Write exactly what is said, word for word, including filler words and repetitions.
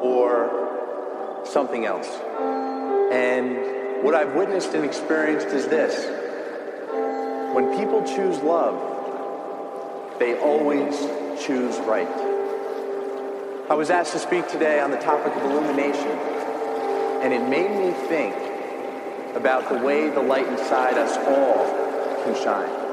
or something else. And what I've witnessed and experienced is this. When people choose love, they always choose right. I was asked to speak today on the topic of illumination, and it made me think about the way the light inside us all can shine.